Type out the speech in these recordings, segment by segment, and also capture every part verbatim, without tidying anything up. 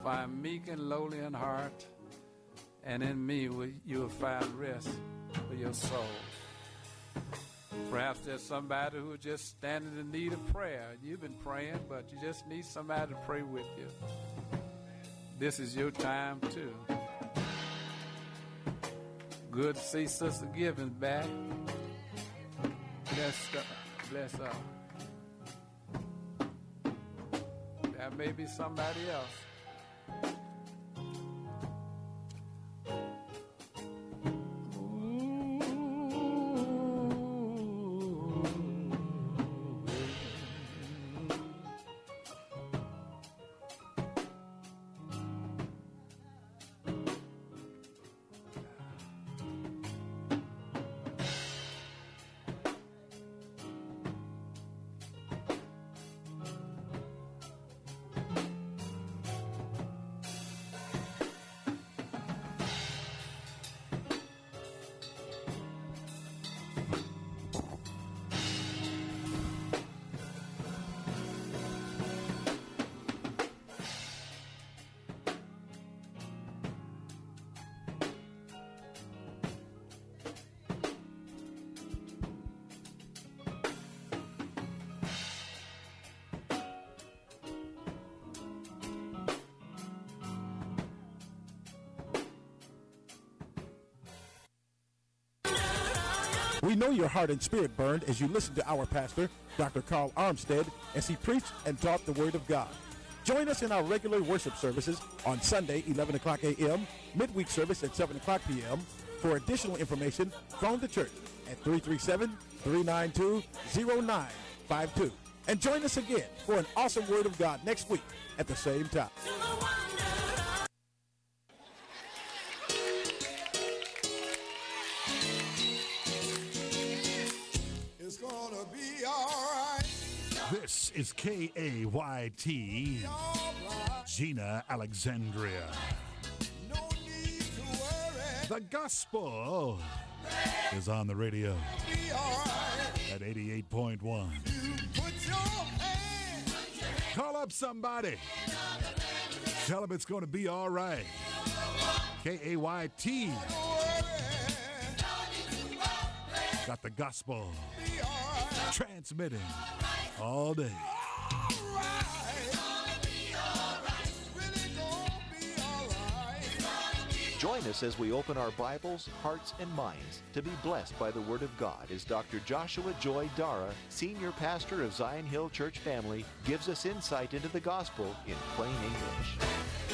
For I am meek and lowly in heart, and in me will, you will find rest for your soul. Perhaps there's somebody who is just standing in need of prayer. You've been praying, but you just need somebody to pray with you. This is your time, too. Good to see Sister Gibbons back. Bless her. Bless her. There may be somebody else. We know your heart and spirit burned as you listen to our pastor, Doctor Carl Armstead, as he preached and taught the Word of God. Join us in our regular worship services on Sunday, eleven o'clock a m, midweek service at seven o'clock p m For additional information, phone the church at three three seven, three nine two, zero nine five two. And join us again for an awesome Word of God next week at the same time. It's gonna be all right. This is K A Y T, Right. Gina Alexandria. No need to worry. The gospel is on the radio Be all right. at eighty-eight point one. You put your hand. Call up somebody. Tell them it's going to be all right. K A Y T. Don't worry. Got the gospel Be all right. transmitting all day. All right. It's really gonna be all right. Join us as we open our Bibles, hearts, and minds to be blessed by the Word of God as Doctor Joshua Joy Dara, Senior Pastor of Zion Hill Church Family, gives us insight into the gospel in plain English.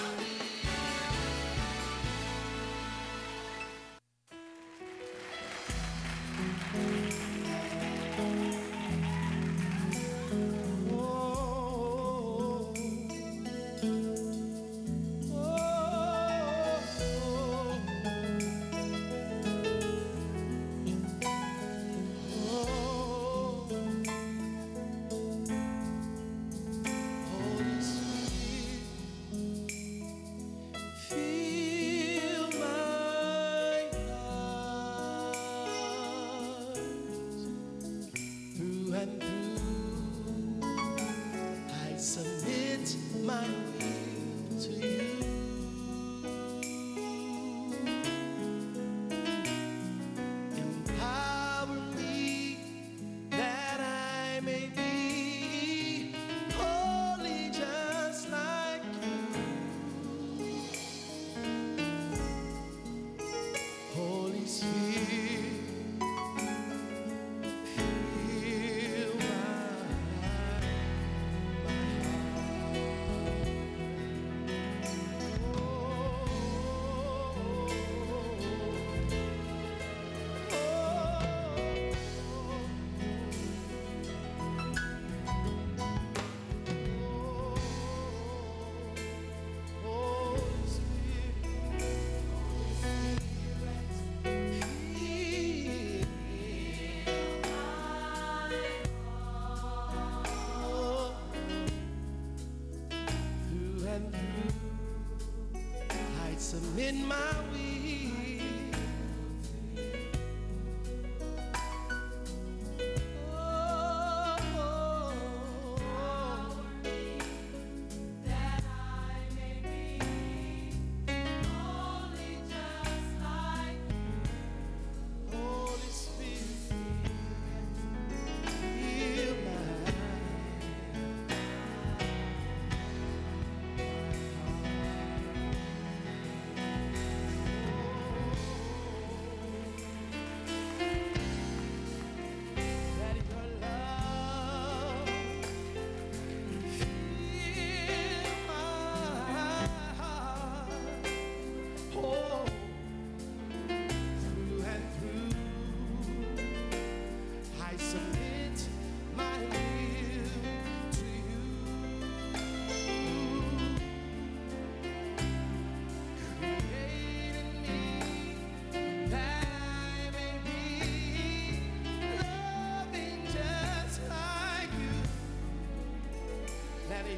In my way, oh, oh, oh, that I may be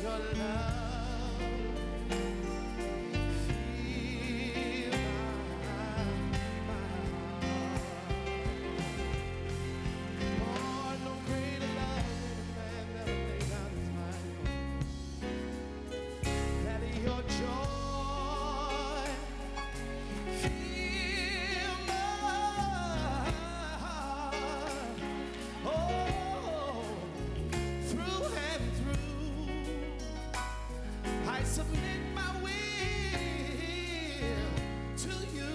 your love fill my, my heart. Oh, no greater love than a man that will lay down his life. That your joy fill my heart. Oh, through and through, I submit my will to you.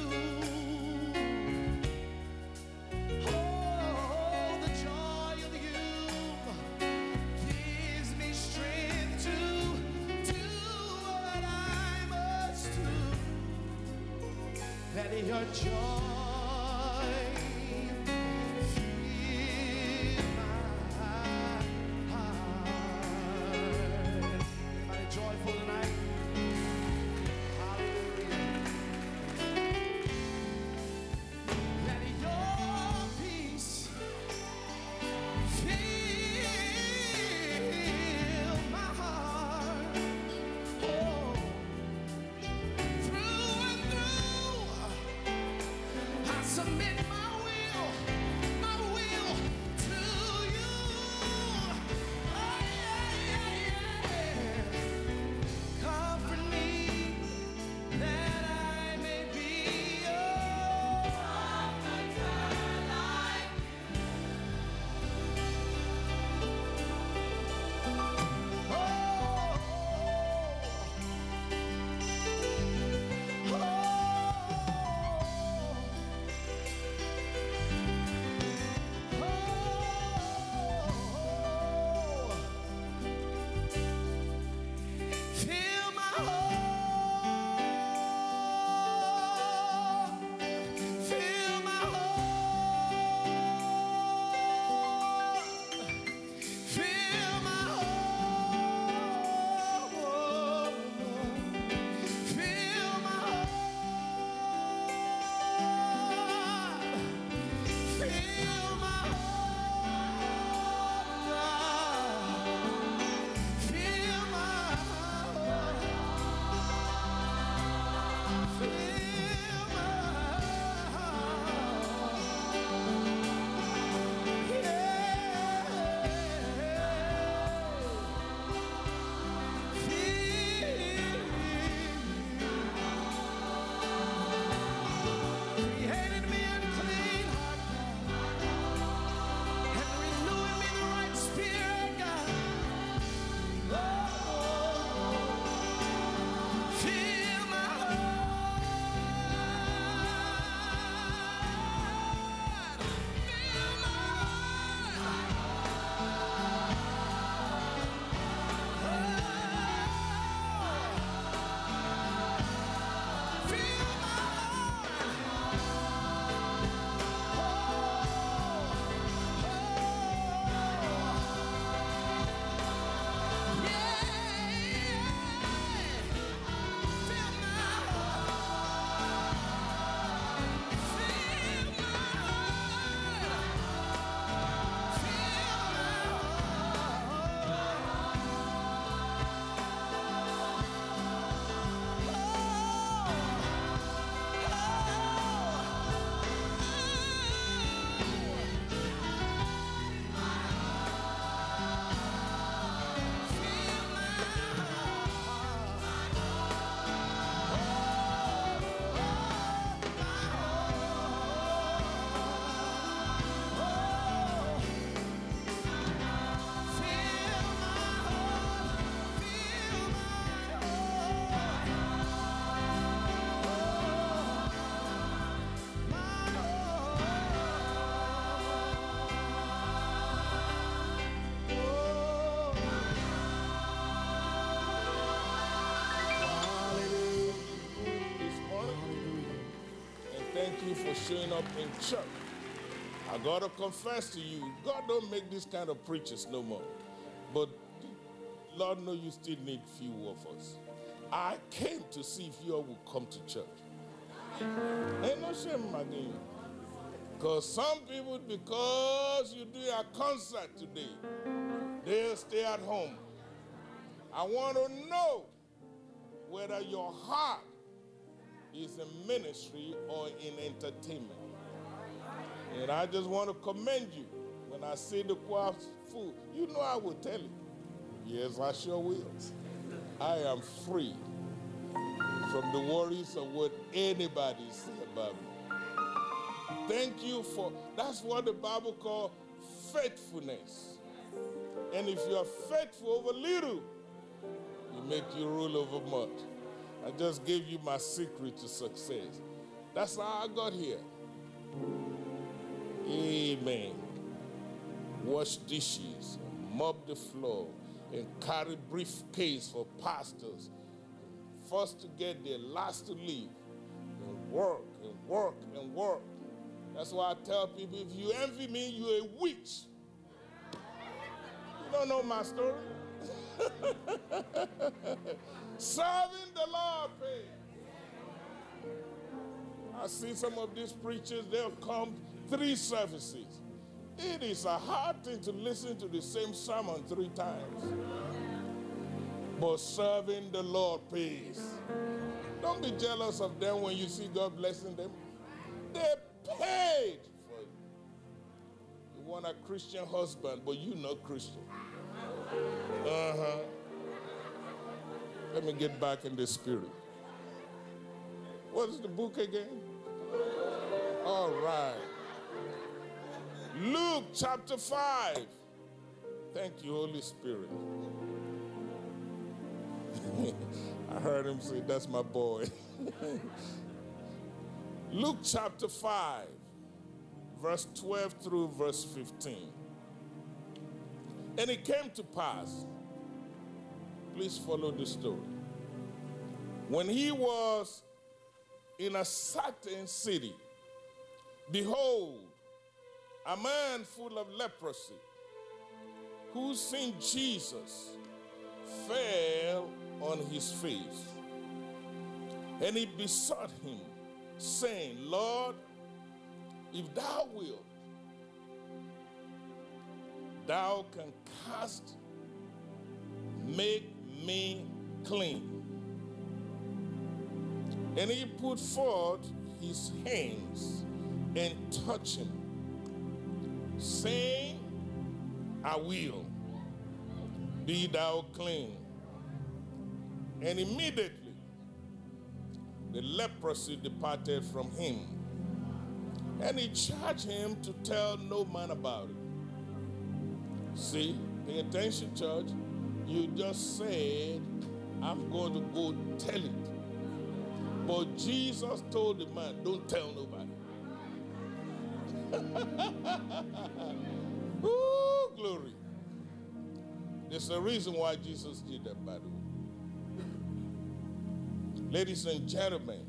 Oh, the joy of you gives me strength to do what I must do. That your joy fill my heart. Anybody joyful tonight? Hallelujah. That your peace fill my heart. Oh, through and through, I submit my will, my will to you. Oh, yeah, yeah, yeah. Comfort me that I may be your comforter like oh, oh, oh. Fill my heart, fill my heart, fill my heart, fill my heart, fill my heart, fill my heart. Fill my heart, created me a clean heart, and renewing me the right spirit, God. Oh, fill my heart, fill my heart, fill my This morning. And thank you for showing up in church. I gotta confess to you, God don't make this kind of preachers no more. But Lord knows you still need few of us. I came to see if you all would come to church. Ain't no shame, my dear. Because some people, because you do a concert today, they'll stay at home. I want to know whether your heart is in ministry or in entertainment. And I just want to commend you. When I see the choir full, you know I will tell you. Yes, I sure will. I am free from the worries of what anybody say about me. Thank you for, that's what the Bible calls faithfulness. And if you are faithful over little, you make you rule over much. I just gave you my secret to success. That's how I got here. Amen. Wash dishes, mop the floor, and carry briefcase for pastors. First to get there, last to leave. And work, and work, and work. That's why I tell people, if you envy me, you're a witch. You don't know my story. Serving the Lord pays. I see some of these preachers, they'll come three services. It is a hard thing to listen to the same sermon three times. But serving the Lord pays. Don't be jealous of them when you see God blessing them. They paid for it. You want a Christian husband, but you're not Christian. Uh-huh. Let me get back in the spirit. What is the book again? All right. Luke chapter five. Thank you, Holy Spirit. I heard him say, that's my boy. Luke chapter five, verse twelve through verse fifteen. And it came to pass, please follow the story. When he was in a certain city, behold, a man full of leprosy, who seeing Jesus, fell on his face. And he besought him, saying, Lord, if thou wilt, thou can cast, make me clean. And he put forth his hands and touched him, saying, I will, be thou clean. And immediately the leprosy departed from him. And he charged him to tell no man about it. See, pay attention, church. You just said, I'm going to go tell it. But Jesus told the man, don't tell nobody. Ooh, glory. There's a reason why Jesus did that, by the way. Ladies and gentlemen,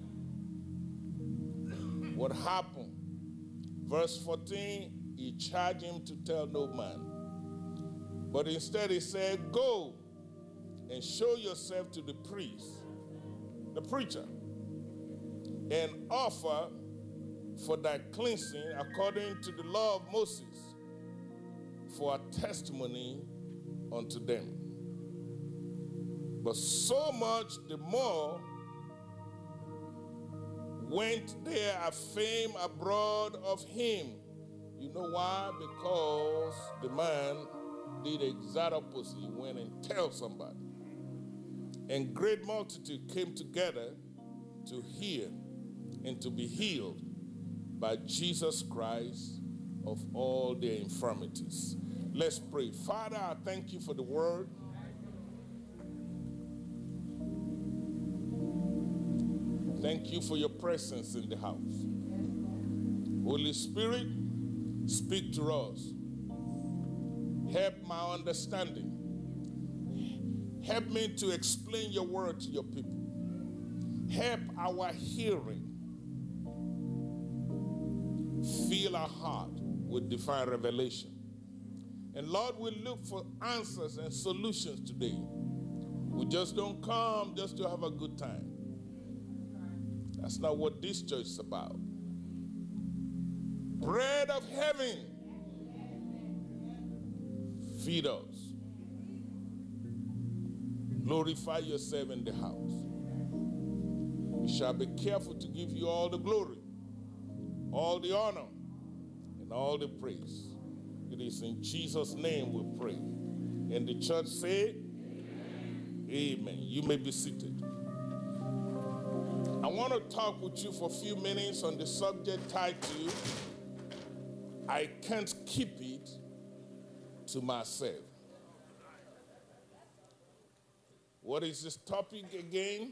what happened? Verse fourteen, he charged him to tell no man. But instead he said, go and show yourself to the priest, the preacher, and offer for thy cleansing according to the law of Moses, for a testimony unto them. But so much the more went there a fame abroad of him. You know why? Because the man did the exact opposite. He went and tell somebody. And great multitude came together to hear and to be healed by Jesus Christ of all their infirmities. Let's pray. Father, I thank you for the word. Thank you for your presence in the house. Holy Spirit, speak to us. Help my understanding. Help me to explain your word to your people. Help our hearing. Fill our heart with divine revelation. And Lord, we look for answers and solutions today. We just don't come just to have a good time. That's not what this church is about. Bread of heaven, feed us. Glorify yourself in the house. We shall be careful to give you all the glory, all the honor, and all the praise. It is in Jesus' name we pray. And the church say, Amen. Amen. You may be seated. I want to talk with you for a few minutes on the subject titled, I Can't Keep It to Myself. What is this topic again?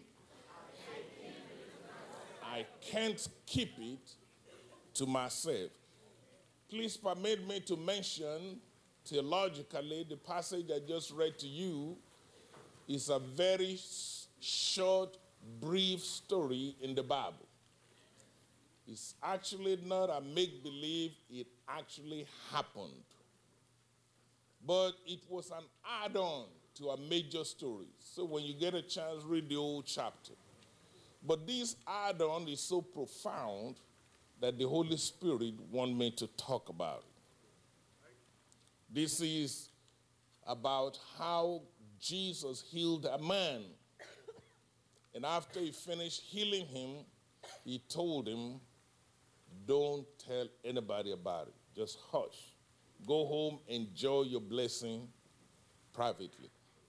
I can't keep it to myself. Please permit me to mention theologically the passage I just read to you is a very short, brief story in the Bible. It's actually not a make-believe, it actually happened. But it was an add-on to a major story. So when you get a chance, read the whole chapter. But this add-on is so profound that the Holy Spirit wants me to talk about it. This is about how Jesus healed a man. And after he finished healing him, he told him, don't tell anybody about it. Just hush. Go home, enjoy your blessing privately.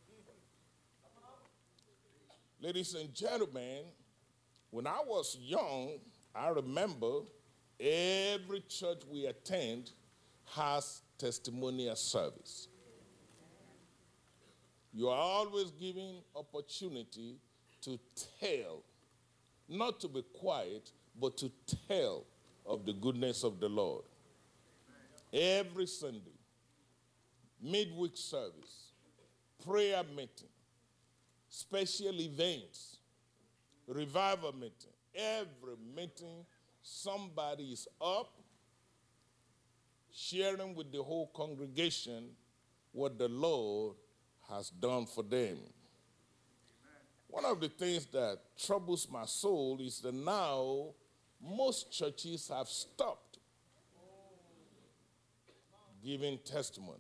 Ladies and gentlemen, when I was young, I remember every church we attend has testimonial service. You are always given opportunity to tell, not to be quiet, but to tell of the goodness of the Lord. Every Sunday, midweek service, prayer meeting, special events, revival meeting. Every meeting, somebody is up sharing with the whole congregation what the Lord has done for them. One of the things that troubles my soul is that now most churches have stopped giving testimony.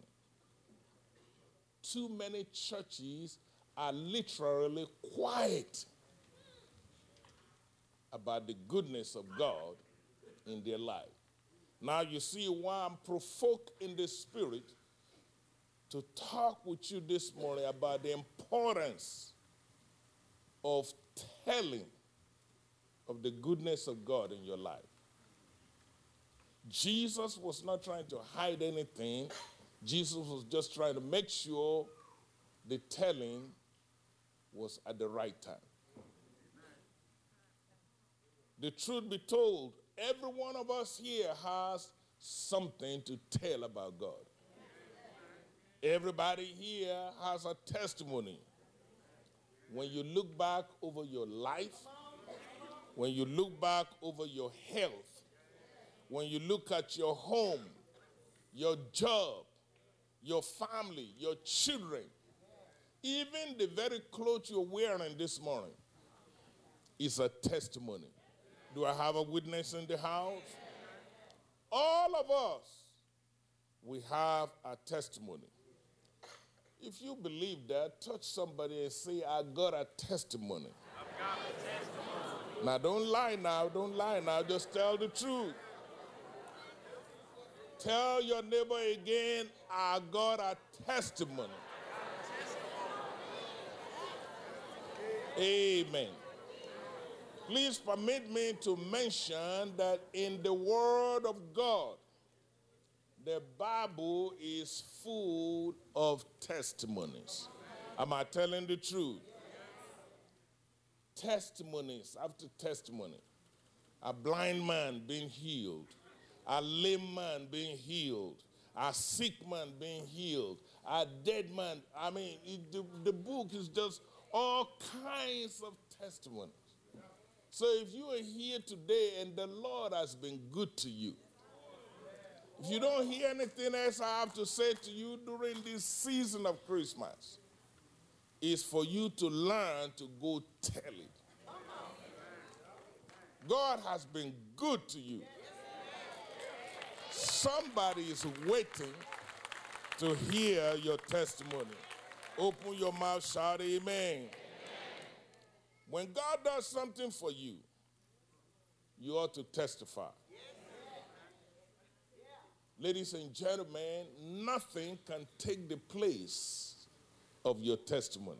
Too many churches are literally quiet about the goodness of God in their life. Now you see why I'm provoked in the spirit to talk with you this morning about the importance of telling of the goodness of God in your life. Jesus was not trying to hide anything. Jesus was just trying to make sure the telling was at the right time. The truth be told, every one of us here has something to tell about God. Everybody here has a testimony. When you look back over your life, when you look back over your health, when you look at your home, your job, your family, your children, even the very clothes you're wearing this morning is a testimony. Do I have a witness in the house? All of us, we have a testimony. If you believe that, touch somebody and say, I got a testimony. I've got a testimony. Now, don't lie now. Don't lie now. Just tell the truth. Tell your neighbor again, I got a testimony. Amen. Please permit me to mention that in the Word of God, the Bible is full of testimonies. Am I telling the truth? Testimonies after testimony. A blind man being healed. A lame man being healed. A sick man being healed. A dead man. I mean, it, the, the book is just all kinds of testimonies. So if you are here today and the Lord has been good to you, if you don't hear anything else I have to say to you during this season of Christmas, it's for you to learn to go tell it. God has been good to you. Somebody is waiting to hear your testimony. Open your mouth, shout amen. Amen. When God does something for you, you ought to testify. Ladies and gentlemen, nothing can take the place of your testimony.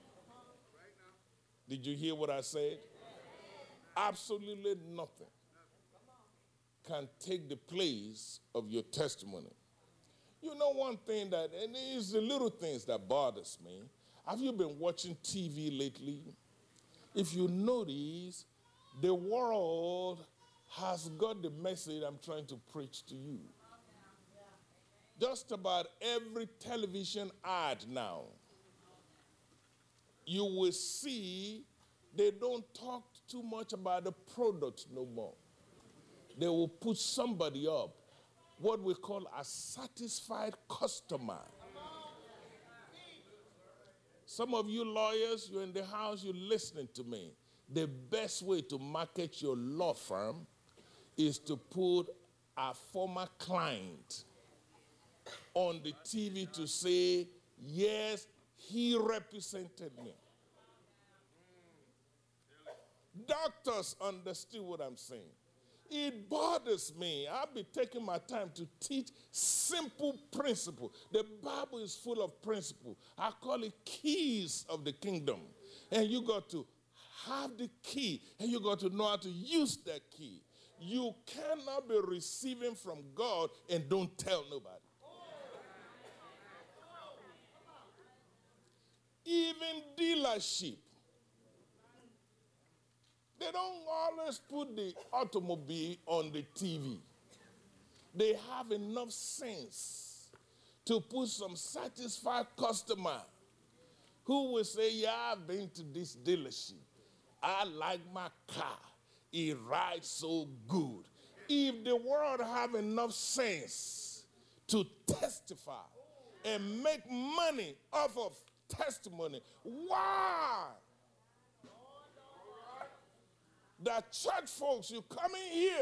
Did you hear what I said? Absolutely nothing can take the place of your testimony. You know one thing that, and it's the little things that bothers me. Have you been watching T V lately? If you notice, the world has got the message I'm trying to preach to you. Just about every television ad now, you will see they don't talk too much about the product no more. They will put somebody up, what we call a satisfied customer. Some of you lawyers, you're in the house, you're listening to me. The best way to market your law firm is to put a former client on the T V to say, yes, he represented me. Doctors understood what I'm saying. It bothers me. I'll be taking my time to teach simple principle. The Bible is full of principle. I call it keys of the kingdom. And you got to have the key, and you got to know how to use that key. You cannot be receiving from God and don't tell nobody. Even dealership, they don't always put the automobile on the T V. They have enough sense to put some satisfied customer who will say, yeah, I've been to this dealership. I like my car. It rides so good. If the world have enough sense to testify and make money off of testimony, why? The church folks, you come in here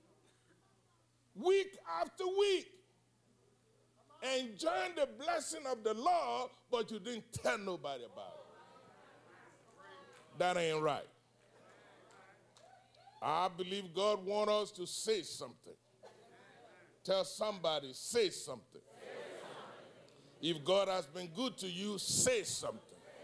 week after week, enjoying the blessing of the Lord, but you didn't tell nobody about it. That ain't right. I believe God wants us to say something. Tell somebody, say something. If God has been good to you, say something.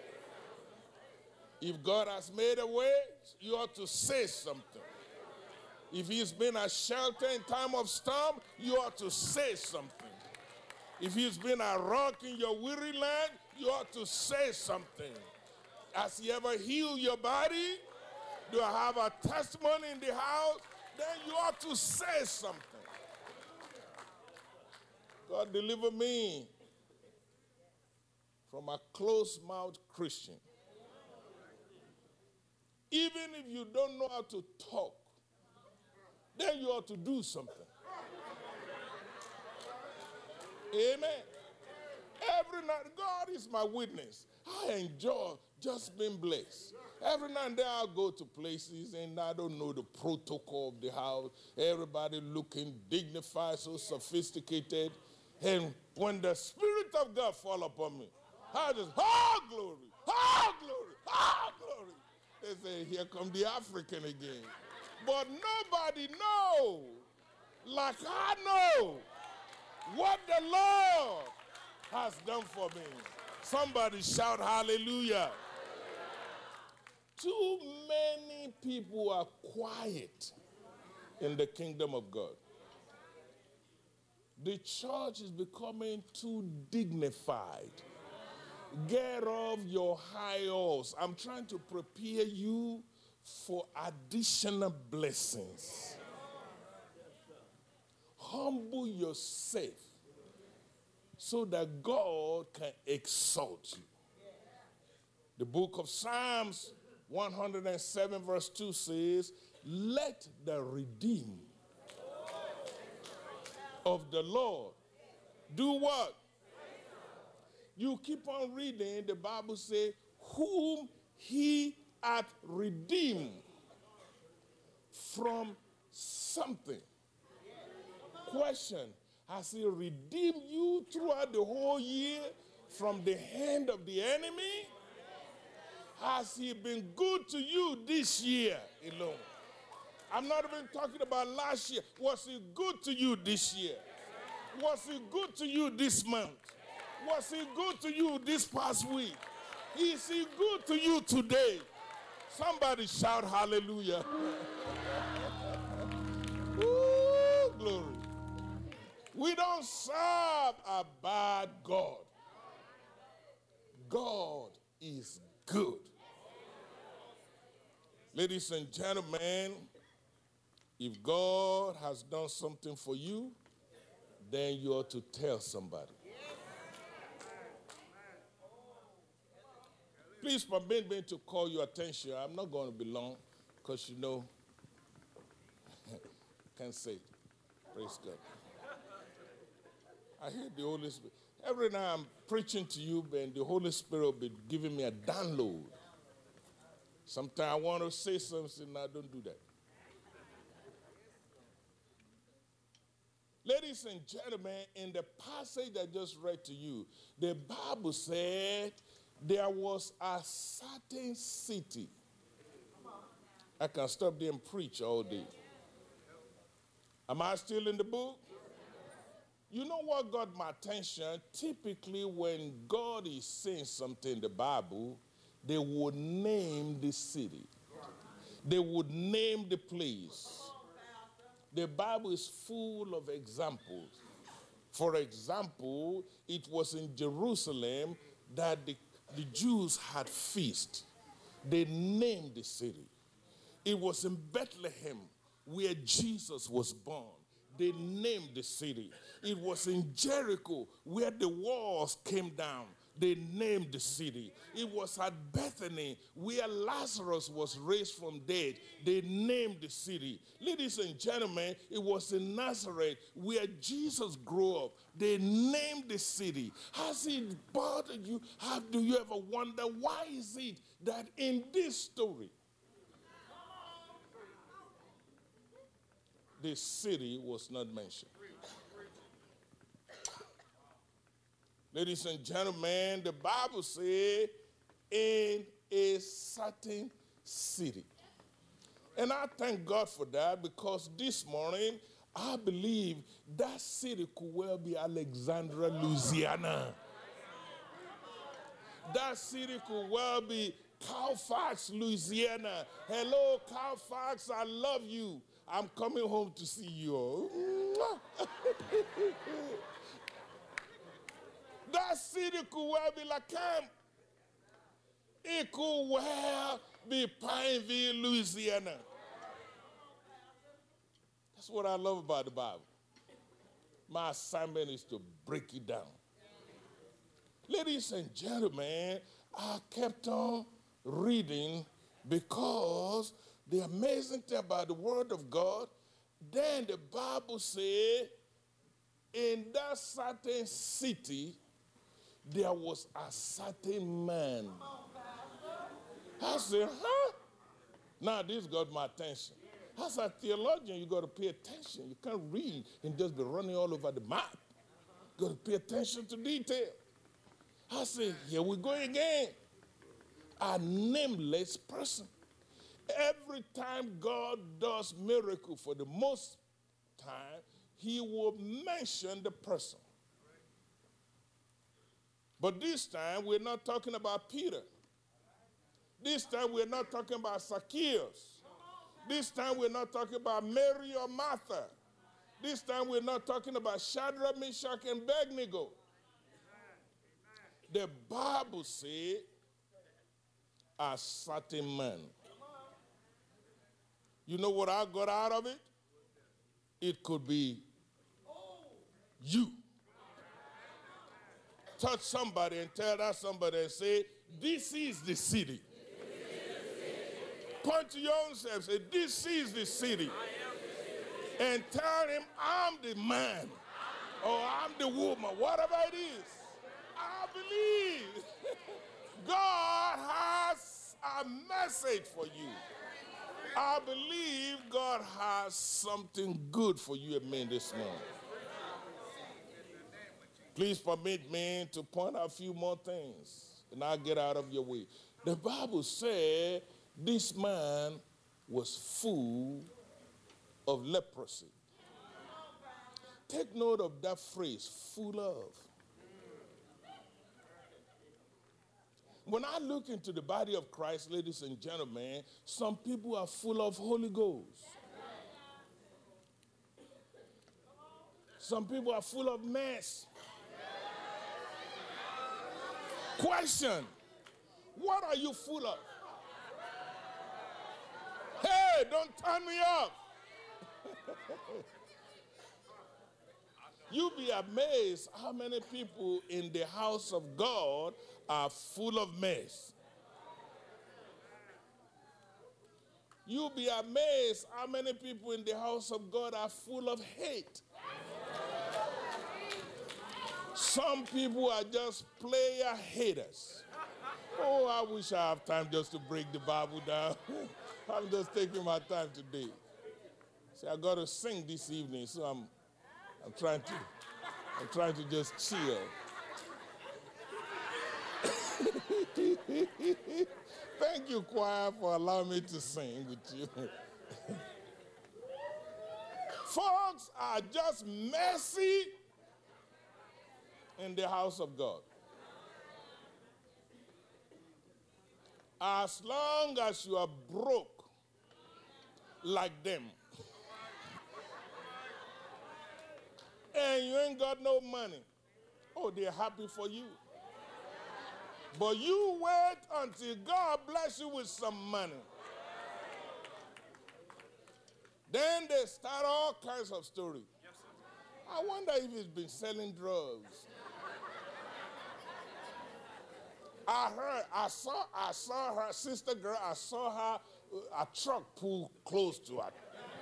If God has made a way, you ought to say something. If he's been a shelter in time of storm, you ought to say something. If he's been a rock in your weary land, you ought to say something. Has he ever healed your body? Do I have a testimony in the house? Then you ought to say something. God deliver me from a closed-mouthed Christian. Even if you don't know how to talk, then you ought to do something. Amen. Every night, God is my witness. I enjoy just being blessed. Every now and then I'll go to places and I don't know the protocol of the house. Everybody looking dignified, so sophisticated. And when the Spirit of God fall upon me, I just, oh, glory, oh, glory, oh, glory. They say, here come the African again. But nobody knows, like I know, what the Lord has done for me. Somebody shout hallelujah. Too many people are quiet in the kingdom of God. The church is becoming too dignified. Get off your high horse. I'm trying to prepare you for additional blessings. Humble yourself so that God can exalt you. The book of Psalms one hundred seven verse two says, let the redeemed of the Lord do what? You keep on reading, the Bible says, whom he hath redeemed from something. Question, has he redeemed you throughout the whole year from the hand of the enemy? Has he been good to you this year alone? I'm not even talking about last year. Was he good to you this year? Was he good to you this month? Was he good to you this past week? Is he good to you today? Somebody shout hallelujah. Woo, glory. We don't serve a bad God. God is good. Ladies and gentlemen, if God has done something for you, then you ought to tell somebody. Please permit me to call your attention. I'm not going to be long because you know, can't say it. Praise God. I hear the Holy Spirit. Every night I'm preaching to you, and the Holy Spirit will be giving me a download. Sometimes I want to say something, I don't do that. Ladies and gentlemen, in the passage I just read to you, the Bible said there was a certain city. I can stop there and preach all day. Am I still in the book? You know what got my attention? Typically, when God is saying something in the Bible, they would name the city. They would name the place. The Bible is full of examples. For example, it was in Jerusalem that the, the Jews had feast. They named the city. It was in Bethlehem where Jesus was born. They named the city. It was in Jericho where the walls came down. They named the city. It was at Bethany where Lazarus was raised from dead. They named the city. Ladies and gentlemen, it was in Nazareth where Jesus grew up. They named the city. Has it bothered you? How do you ever wonder why is it that in this story, the city was not mentioned? Ladies and gentlemen, the Bible says, in a certain city. And I thank God for that, because this morning, I believe that city could well be Alexandria, Louisiana. That city could well be Colfax, Louisiana. Hello, Colfax, I love you. I'm coming home to see you. That city could well be Lacamp. It could well be Pineville, Louisiana. That's what I love about the Bible. My assignment is to break it down. Ladies and gentlemen, I kept on reading because the amazing thing about the Word of God, then the Bible says, in that certain city, there was a certain man. I said, huh? Now this got my attention. As a theologian, you got to pay attention. You can't read and just be running all over the map. You got to pay attention to detail. I said, here we go again. A nameless person. Every time God does miracle, for the most time, he will mention the person. But this time, we're not talking about Peter. This time, we're not talking about Zacchaeus. This time, we're not talking about Mary or Martha. This time, we're not talking about Shadrach, Meshach, and Abednego. The Bible says, a certain man. You know what I got out of it? It could be you. Touch somebody and tell that somebody and say, this is the city. Point to your own self and say, this is the city. And tell him, I'm the man. Or I'm the woman. Whatever it is. I believe God has a message for you. I believe God has something good for you and me this morning. Please permit me to point out a few more things, and I'll get out of your way. The Bible said this man was full of leprosy. Take note of that phrase, full of. When I look into the body of Christ, ladies and gentlemen, some people are full of Holy Ghost. Some people are full of mess. Question, what are you full of? Hey, don't turn me off. You'll be amazed how many people in the house of God are full of mess. You'll be amazed how many people in the house of God are full of hate. Some people are just player haters. Oh, I wish I have time just to break the Bible down. I'm just taking my time today. See, I got to sing this evening, so I'm, I'm trying to, I'm trying to just chill. Thank you, choir, for allowing me to sing with you. Folks are just messy in the house of God. As long as you are broke like them, and you ain't got no money, oh, they're happy for you. But you wait until God bless you with some money. Then they start all kinds of stories. I wonder if he's been selling drugs. I heard, I saw, I saw her sister girl, I saw her, a truck pull close to her.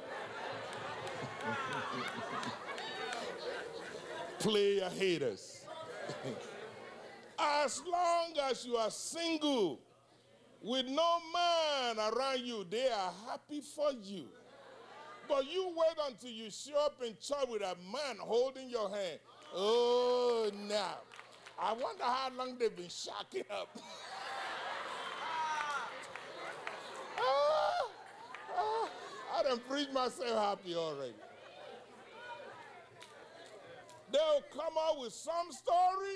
Player haters. As long as you are single, with no man around you, they are happy for you. But you wait until you show up in church with a man holding your hand. Oh, now. I wonder how long they've been shacking up. ah, ah, I done preached myself happy already. They'll come out with some story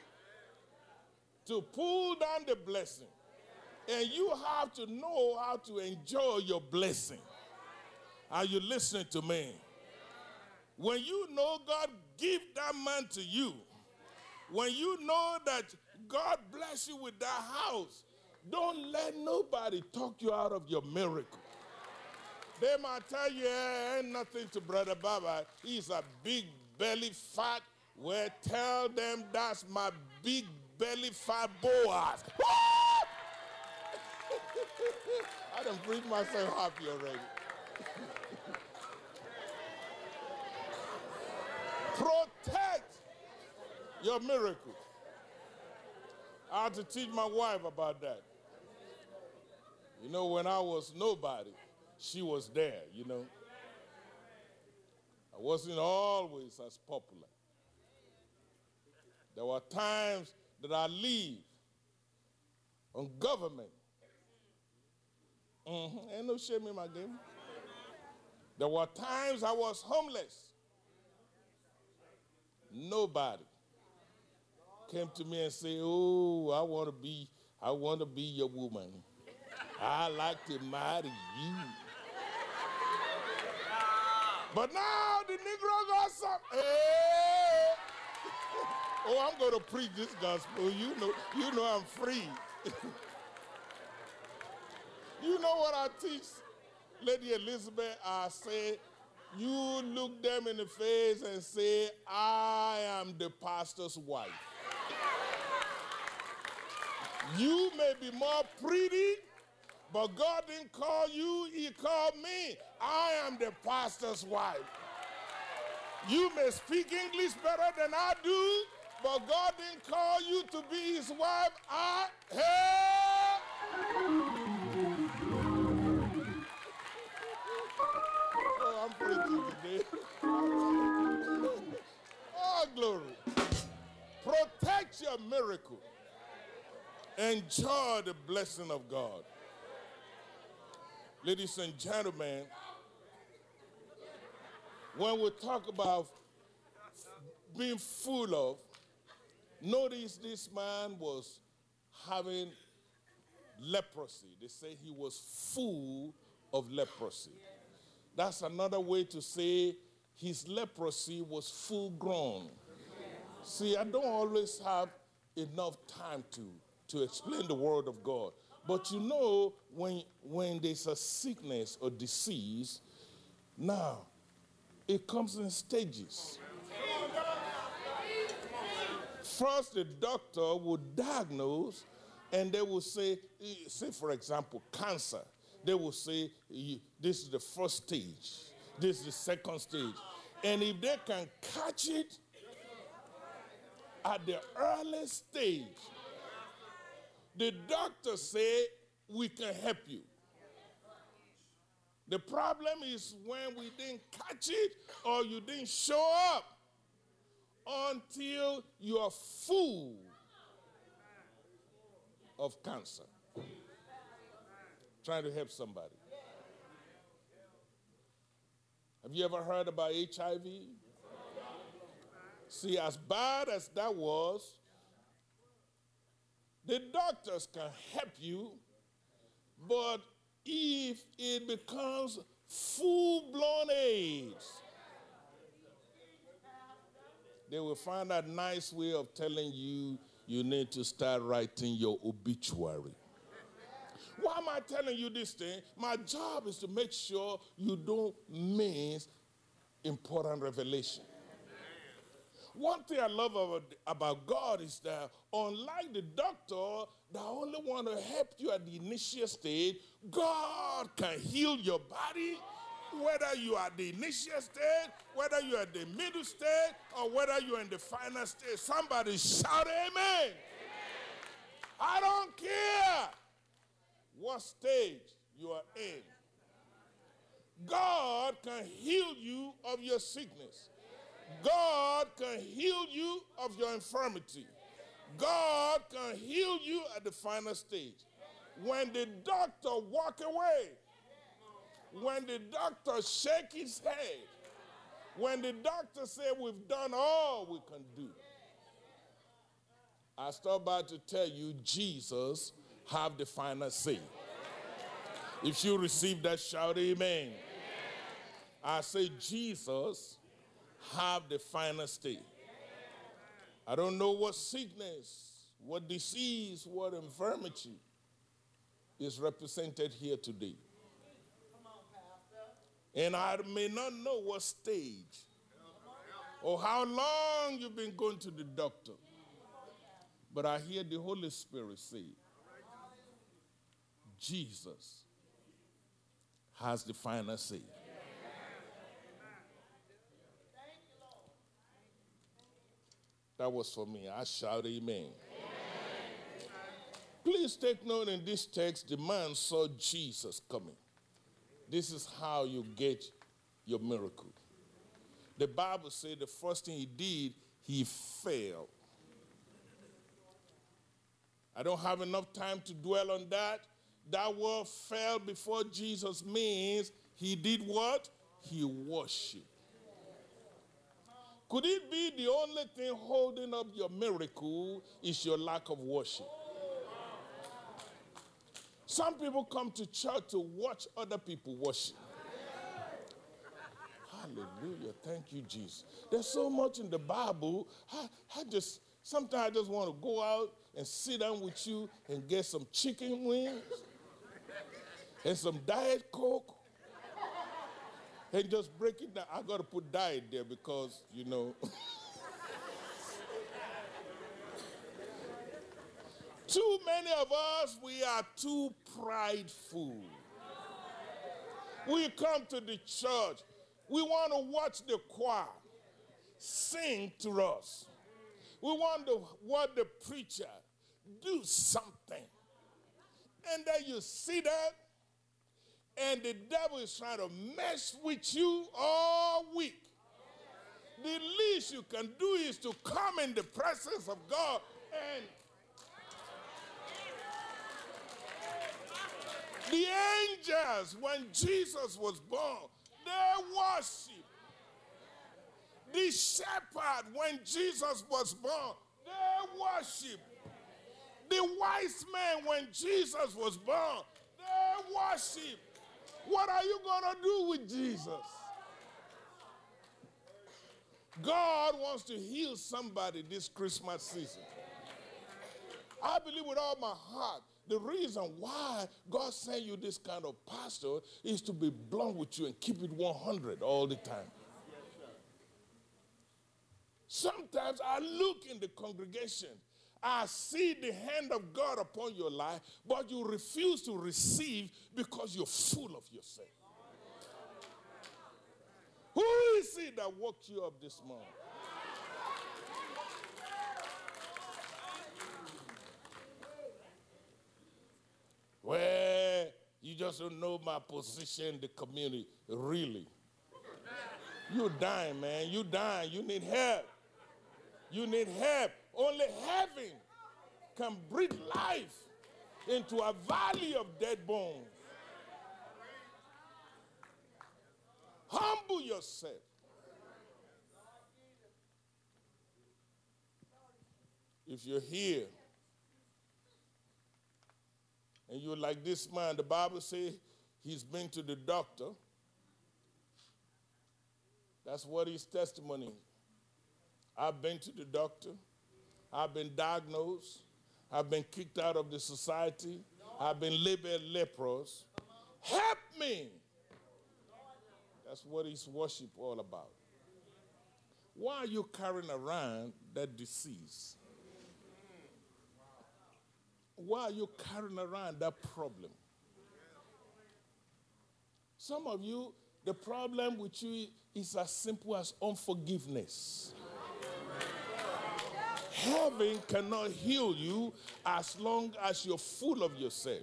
to pull down the blessing. And you have to know how to enjoy your blessing. Are you listening to me? When you know God give that man to you, when you know that God bless you with that house, don't let nobody talk you out of your miracle. They might tell you, eh, ain't nothing to Brother Baba. He's a big belly fat. Well, tell them that's my big belly fat Boaz. I done breathed myself happy already. Protect your miracle. I had to teach my wife about that. You know, when I was nobody, she was there, you know. I wasn't always as popular. There were times that I leave on government. Mm-hmm. Ain't no shame in my game. There were times I was homeless. Nobody came to me and said, oh, I want to be, I want to be your woman. I like to marry you. But now the Negro got some. Hey! Oh, I'm going to preach this gospel. You know, you know I'm free. You know what I teach, Lady Elizabeth? I say, you look them in the face and say, I am the pastor's wife. You may be more pretty, but God didn't call you, he called me. I am the pastor's wife. You may speak English better than I do, but God didn't call you to be his wife. I, hey! Oh, I'm preaching today. Oh, glory. Enjoy the blessing of God. Ladies and gentlemen, when we talk about being full of, notice this man was having leprosy. They say he was full of leprosy. That's another way to say his leprosy was full grown. See, I don't always have enough time to, to explain the word of God. But you know, when, when there's a sickness or disease, now, it comes in stages. First, the doctor would diagnose, and they will say, say for example, cancer. They will say, this is the first stage. This is the second stage. And if they can catch it at the earliest stage, the doctor say, we can help you. The problem is when we didn't catch it or you didn't show up until you are full of cancer. Trying to help somebody. Have you ever heard about H I V? See, as bad as that was, the doctors can help you, but if it becomes full-blown AIDS, they will find a nice way of telling you you need to start writing your obituary. Why am I telling you this thing? My job is to make sure you don't miss important revelation. One thing I love about, about God is that unlike the doctor that only want to help you at the initial stage, God can heal your body, whether you are at the initial stage, whether you are at the middle stage, or whether you are in the final stage. Somebody shout amen. Amen. I don't care what stage you are in. God can heal you of your sickness. God can heal you of your infirmity. God can heal you at the final stage. When the doctor walk away, when the doctor shake his head, when the doctor say we've done all we can do, I start by to tell you Jesus have the final say. If you receive that, shout amen. Amen. I say Jesus have the final say. I don't know what sickness, what disease, what infirmity is represented here today. And I may not know what stage or how long you've been going to the doctor. But I hear the Holy Spirit say, Jesus has the final say. That was for me. I shout amen. Amen. Please take note in this text, the man saw Jesus coming. This is how you get your miracle. The Bible says the first thing he did, he fell. I don't have enough time to dwell on that. That word fell before Jesus means he did what? He worshiped. Could it be the only thing holding up your miracle is your lack of worship? Some people come to church to watch other people worship. Hallelujah. Thank you, Jesus. There's so much in the Bible. I, I just, sometimes I just want to go out and sit down with you and get some chicken wings and some Diet Coke. And just break it down. I got to put diet there because, you know. Too many of us, we are too prideful. We come to the church. We want to watch the choir sing to us. We want to watch the preacher do something. And then you see that, and the devil is trying to mess with you all week. The least you can do is to come in the presence of God and The angels, when Jesus was born, they worshiped. The shepherd, when Jesus was born, they worshiped. The wise men, when Jesus was born, they worshiped. What are you going to do with Jesus? God wants to heal somebody this Christmas season. I believe with all my heart, the reason why God sent you this kind of pastor is to be blunt with you and keep it one hundred all the time. Sometimes I look in the congregation, I see the hand of God upon your life, but you refuse to receive because you're full of yourself. Who is it that woke you up this morning? Well, you just don't know my position in the community. Really. You dying, man. You dying. You need help. You need help. Only heaven can breathe life into a valley of dead bones. Humble yourself. If you're here and you're like this man, the Bible says he's been to the doctor. That's what his testimony is. I've been to the doctor. I've been diagnosed. I've been kicked out of the society. I've been labeled leprous. Help me. That's what his worship all about. Why are you carrying around that disease? Why are you carrying around that problem? Some of you, the problem with you is as simple as unforgiveness. Heaven cannot heal you as long as you're full of yourself.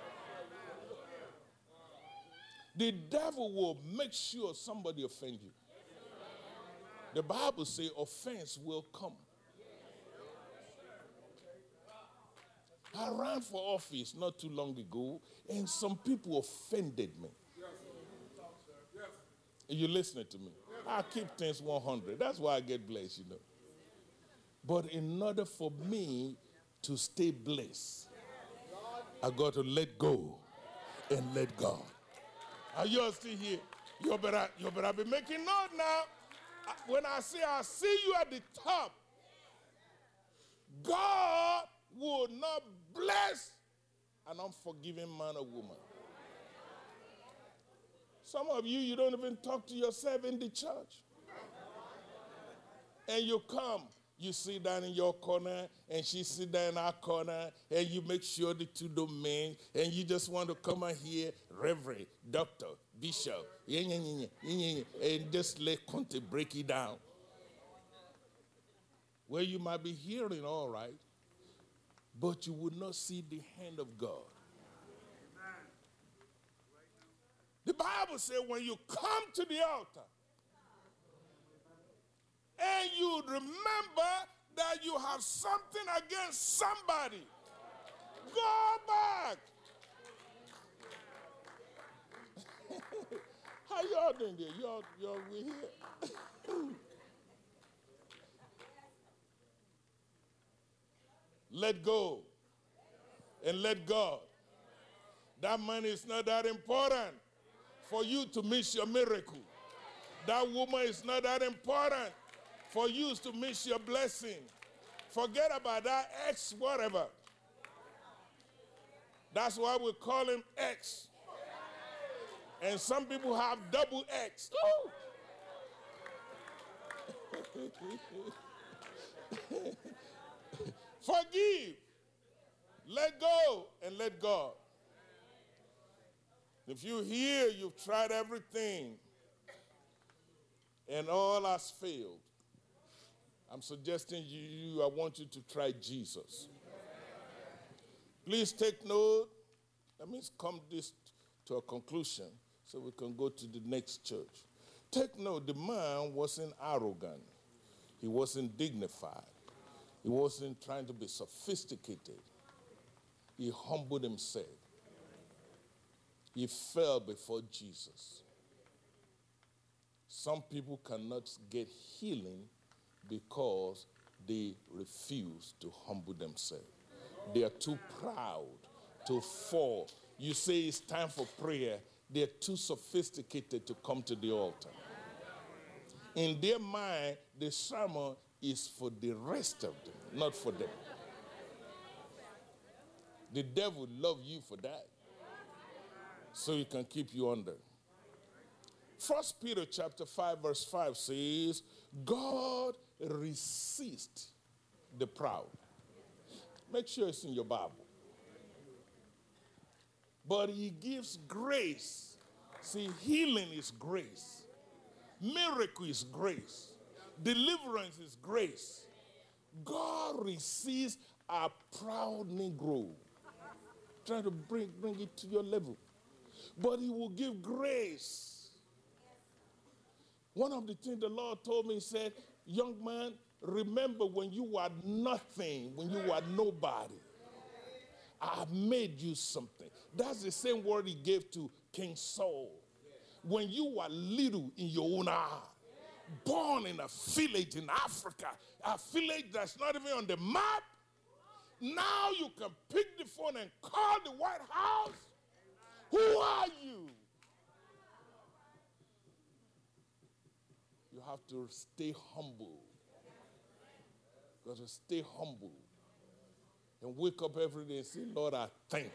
The devil will make sure somebody offend you. The Bible says offense will come. I ran for office not too long ago, and some people offended me. Are you listening to me? I keep things one hundred. That's why I get blessed, you know. But in order for me to stay blessed, I got to let go and let God. Are you all still here? You better, you better be making note now. When I say I see you at the top, God will not bless an unforgiving man or woman. Some of you, you don't even talk to yourself in the church. And you come, you sit down in your corner, and she sit down in our corner, and you make sure the two don't mean, and you just want to come and hear Reverend, Doctor, Bishop, and just let Conte break it down. Well, you might be hearing all right, but you would not see the hand of God. The Bible says when you come to the altar and you remember that you have something against somebody, go back. How y'all doing there? Y'all, y'all, we here. Let go and let God. That money is not that important for you to miss your miracle. That woman is not that important for you to miss your blessing. Forget about that X whatever. That's why we call him X. And some people have double X. Forgive. Let go and let God. If you hear you've tried everything and all has failed, I'm suggesting you, I want you to try Jesus. Please take note. That means come this to a conclusion so we can go to the next church. Take note, the man wasn't arrogant. He wasn't dignified. He wasn't trying to be sophisticated. He humbled himself. He fell before Jesus. Some people cannot get healing because they refuse to humble themselves. They are too proud to fall. You say it's time for prayer. They're too sophisticated to come to the altar. In their mind, the sermon is for the rest of them, not for them. The devil love you for that, so he can keep you under. First Peter chapter five, verse five says, God resists the proud. Make sure it's in your Bible. But he gives grace. See, healing is grace. Miracle is grace. Deliverance is grace. God resists a proud Negro. Trying to bring, bring it to your level. But he will give grace. One of the things the Lord told me, he said, young man, remember when you were nothing, when you were nobody. I have made you something. That's the same word he gave to King Saul. When you were little in your own eye, born in a village in Africa, a village that's not even on the map, now you can pick the phone and call the White House. Who are you? You have to stay humble. You have to stay humble. And wake up every day and say, Lord, I thank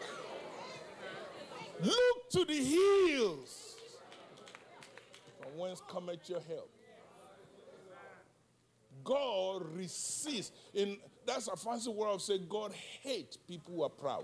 you. Look to the hills. From whence cometh your help? God resists. In, that's a fancy word of saying God hates people who are proud.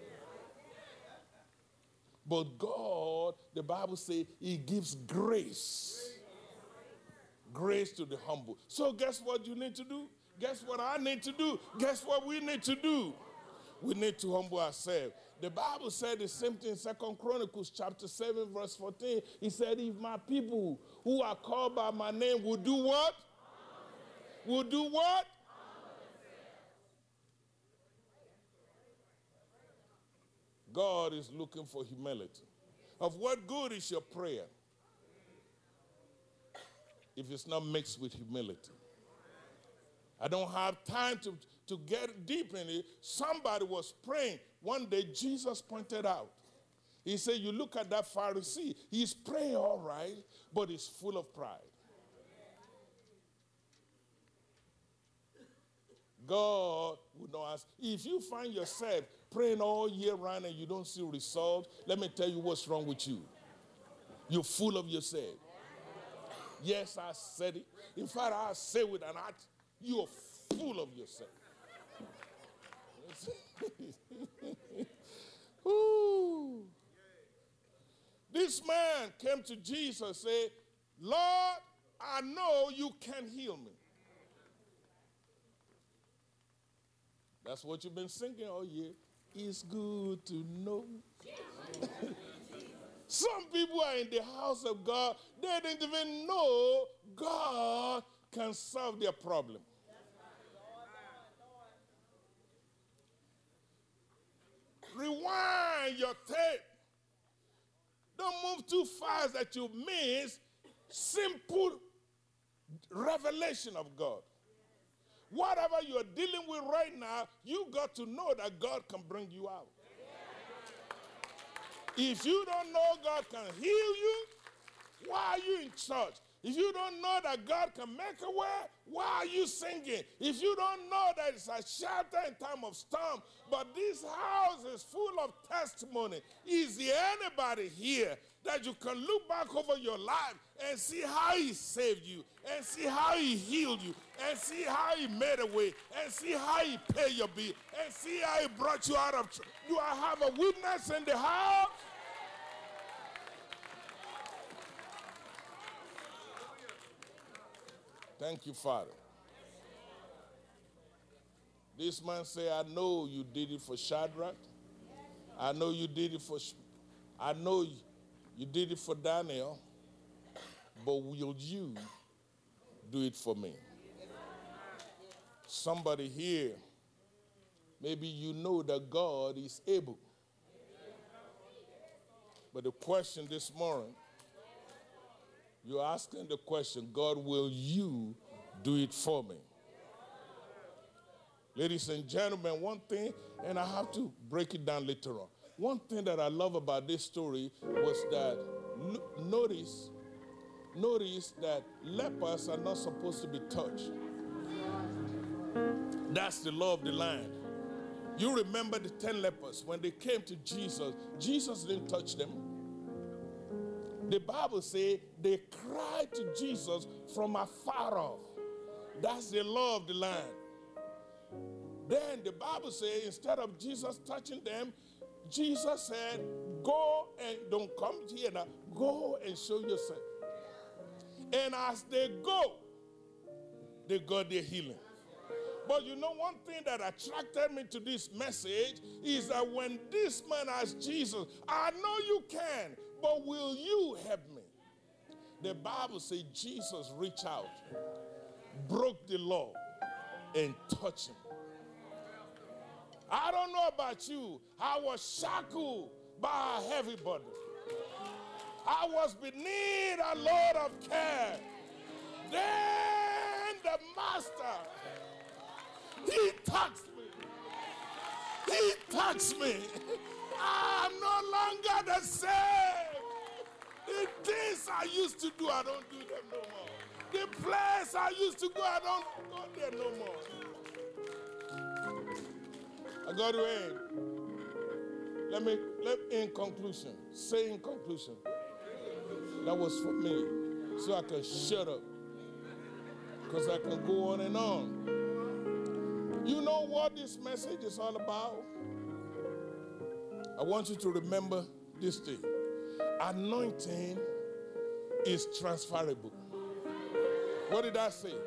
But God, the Bible says, he gives grace. Grace to the humble. So guess what you need to do? Guess what I need to do? Guess what we need to do? We need to humble ourselves. The Bible said the same thing in Second Chronicles chapter seven, verse fourteen. He said, if my people who are called by my name will do what? Will do what? God is looking for humility. Of what good is your prayer if it's not mixed with humility? I don't have time to, to get deep in it. Somebody was praying. One day, Jesus pointed out. He said, you look at that Pharisee. He's praying all right, but he's full of pride. God would not ask. If you find yourself praying all year round and you don't see results, let me tell you what's wrong with you. You're full of yourself. Yes, I said it. In fact, I say with an act, you're full of yourself. Ooh. This man came to Jesus and said, Lord, I know you can heal me. That's what you've been singing all year. It's good to know. Some people are in the house of God. They didn't even know God can solve their problem. Rewind your tape. Don't move too fast that you miss simple revelation of God. Whatever you're dealing with right now, you got to know that God can bring you out. If you don't know God can heal you, why are you in church? If you don't know that God can make a way, why are you singing? If you don't know that it's a shelter in time of storm, but this house is full of testimony, is there anybody here that you can look back over your life and see how he saved you, and see how he healed you, and see how he made a way, and see how he paid your bill, and see how he brought you out of trouble? Do I have a witness in the house? Thank you, Father. This man said, I know you did it for Shadrach. I know you did it for, I know you, you did it for Daniel, but will you do it for me? Somebody here, maybe you know that God is able. But the question this morning, you're asking the question, God, will you do it for me? Ladies and gentlemen, one thing, and I have to break it down later on. One thing that I love about this story was that l- notice, notice that lepers are not supposed to be touched. That's the law of the land. You remember the ten lepers, when they came to Jesus, Jesus didn't touch them. The Bible says they cried to Jesus from afar off. That's the law of the land. Then the Bible says instead of Jesus touching them, Jesus said, go and don't come here now, go and show yourself. And as they go, they got their healing. But you know, one thing that attracted me to this message is that when this man asked Jesus, I know you can, but will you help me? The Bible says Jesus reached out, broke the law, and touched him. I don't know about you. I was shackled by a heavy burden. I was beneath a load of care. Then the master, he touched me. He touched me. I'm no longer the same. The things I used to do, I don't do them no more. The place I used to go, I don't go there no more. I got to end. Let me, let in conclusion, say in conclusion, that was for me, so I can shut up, because I can go on and on. You know what this message is all about? I want you to remember this thing. Anointing is transferable. What did I say?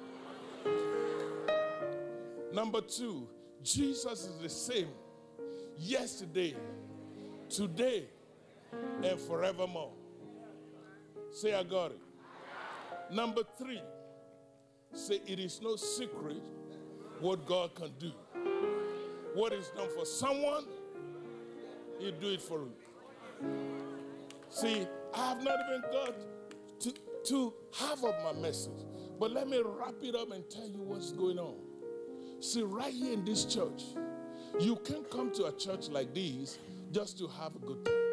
Number two, Jesus is the same yesterday, today, and forevermore. Say, I got it. Number three, say, it is no secret what God can do. What is done for someone, He'll do it for you. See, I have not even got to, to half of my message, but let me wrap it up and tell you what's going on. See, right here in this church, you can't come to a church like this just to have a good time.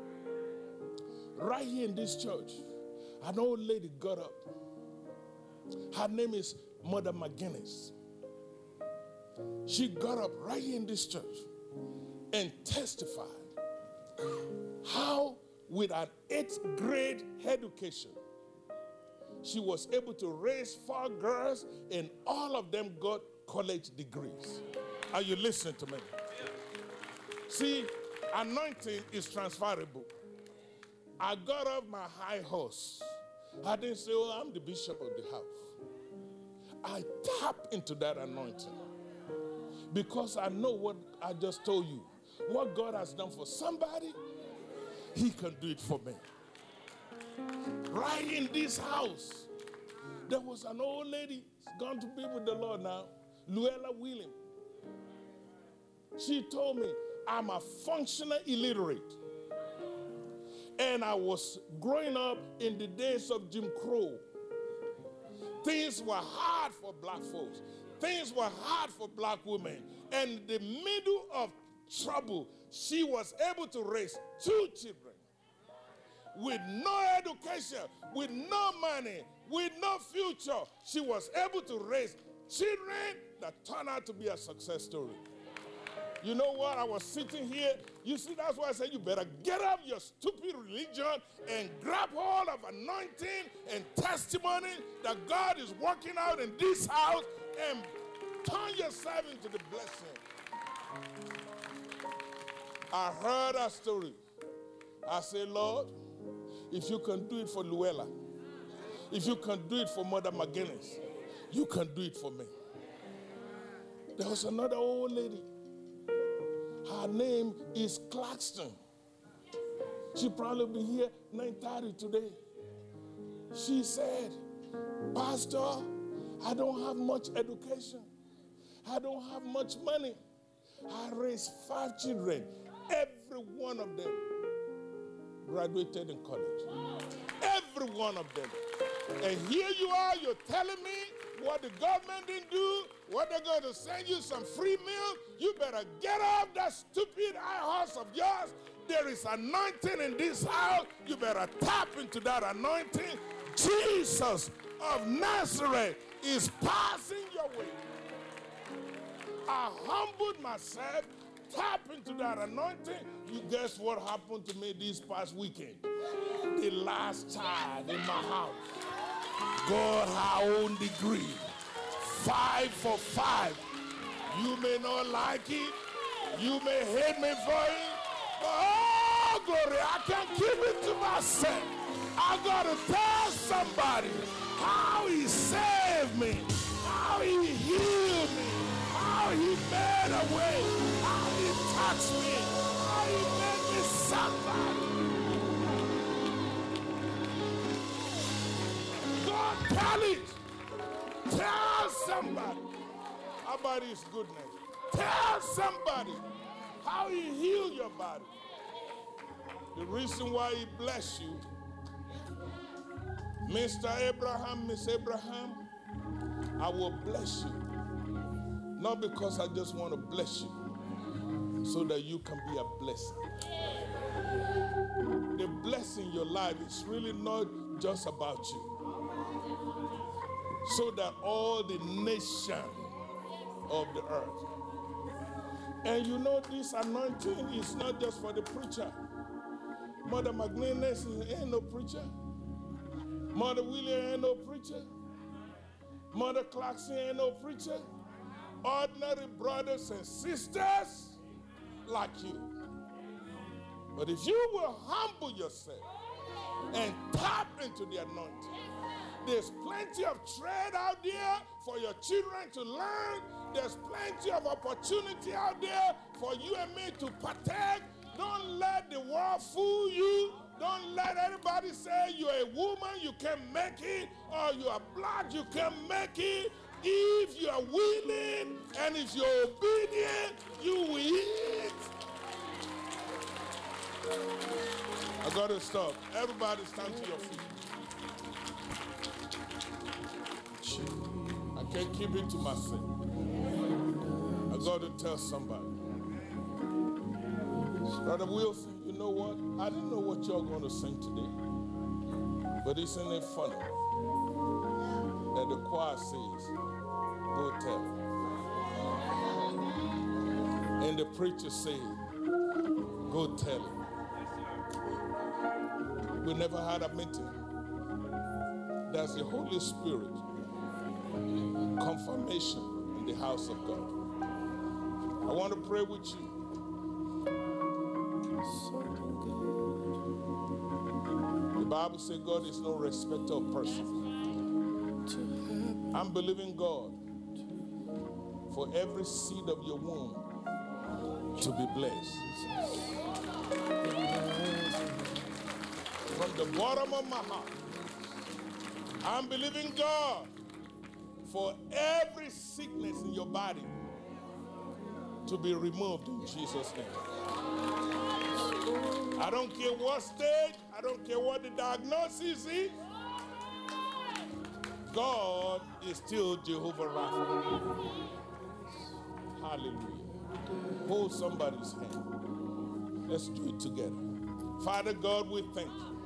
Right here in this church, an old lady got up. Her name is Mother McGinnis. She got up right here in this church and testified how, with an eighth grade education, she was able to raise four girls and all of them got college degrees. Are you listening to me? See, anointing is transferable. I got off my high horse. I didn't say, oh, I'm the bishop of the house. I tapped into that anointing because I know what I just told you. What God has done for somebody, He can do it for me. Right in this house, there was an old lady, gone to be with the Lord now, Luella William. She told me, I'm a functional illiterate. And I was growing up in the days of Jim Crow. Things were hard for black folks. Things were hard for black women. And in the middle of trouble, she was able to raise two children with no education, with no money, with no future. She was able to raise children that turned out to be a success story. You know what? I was sitting here. You see, that's why I said you better get up your stupid religion and grab hold of anointing and testimony that God is working out in this house and turn yourself into the blessing. I heard a story. I said, Lord, if you can do it for Luella, if you can do it for Mother McGinnis, you can do it for me. There was another old lady. Her name is Claxton. She probably be here nine thirty today. She said, Pastor, I don't have much education. I don't have much money. I raised five children. Every one of them graduated in college. Every one of them. And here you are, you're telling me what the government didn't do, what they're going to send you some free meal. You better get off that stupid high horse of yours. There is anointing in this house. You better tap into that anointing. Jesus of Nazareth is passing your way. I humbled myself, tap into that anointing. You guess what happened to me this past weekend? The last child in my house got her own degree. Five for five. You may not like it. You may hate me for it. But oh, glory, I can't keep it to myself. I got to tell somebody how he saved me, how he healed me, how he made a way, how he touched me, how he made me somebody. God, tell it. Tell somebody about his goodness. Tell somebody how he healed your body. The reason why he bless you, Mister Abraham, Miss Abraham, I will bless you. Not because I just want to bless you, so that you can be a blessing. The blessing in your life is really not just about you. So that all the nation of the earth. And you know this anointing is not just for the preacher. Mother McGlinnis ain't no preacher. Mother William ain't no preacher. Mother Clarkson ain't no preacher. Ordinary brothers and sisters like you. But if you will humble yourself and tap into the anointing, there's plenty of trade out there for your children to learn. There's plenty of opportunity out there for you and me to partake. Don't let the world fool you. Don't let anybody say you're a woman, you can make it, or you are black, you can make it. If you are willing and if you're obedient, you will eat. I got to stop. Everybody stand to your feet. I can't keep it to myself. I got to tell somebody. Brother Wilson, you know what? I didn't know what you're going to sing today. But isn't it funny that the choir says, go tell. And the preacher said, go tell him. We never had a meeting. That's the Holy Spirit confirmation in the house of God. I want to pray with you. The Bible says God is no respecter of persons. I'm believing God for every seed of your womb to be blessed. From the bottom of my heart, I'm believing God for every sickness in your body to be removed in Jesus' name. I don't care what stage, I don't care what the diagnosis is. God is still Jehovah Rapha. Hallelujah. Hold somebody's hand. Let's do it together. Father God, we thank you